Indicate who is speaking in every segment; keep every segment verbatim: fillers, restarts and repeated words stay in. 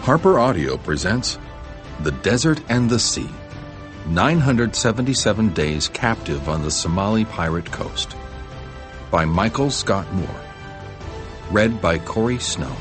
Speaker 1: Harper Audio presents The Desert and the Sea, nine hundred seventy-seven Days Captive on the Somali Pirate Coast, by Michael Scott Moore. Read by Corey Snow.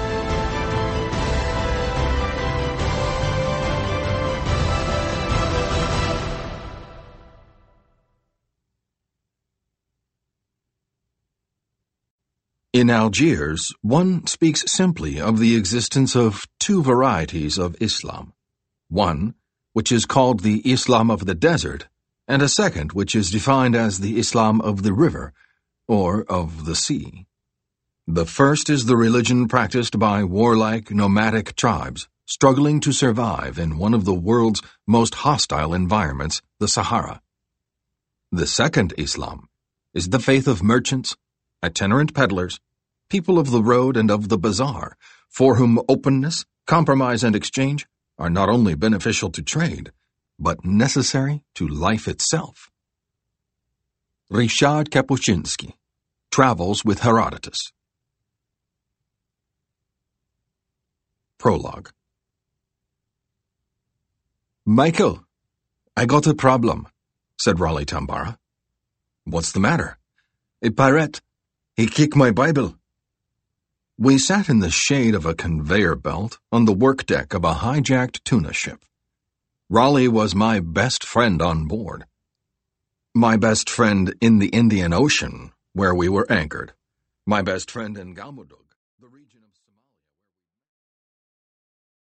Speaker 1: In Algiers, one speaks simply of the existence of two varieties of Islam. One, which is called the Islam of the desert, and a second which is defined as the Islam of the river, or of the sea. The first is the religion practiced by warlike nomadic tribes struggling to survive in one of the world's most hostile environments, the Sahara. The second Islam is the faith of merchants, itinerant peddlers, people of the road and of the bazaar, for whom openness, compromise, and exchange are not only beneficial to trade, but necessary to life itself. Ryszard Kapuscinski, Travels with Herodotus. Prologue. "Michael, I got a problem," said Raleigh Tambara. "What's the matter?" "A pirate. He kicked my Bible." We sat in the shade of a conveyor belt on the work deck of a hijacked tuna ship. Raleigh was my best friend on board. My best friend in the Indian Ocean, where we were anchored. My best friend in Galmudug.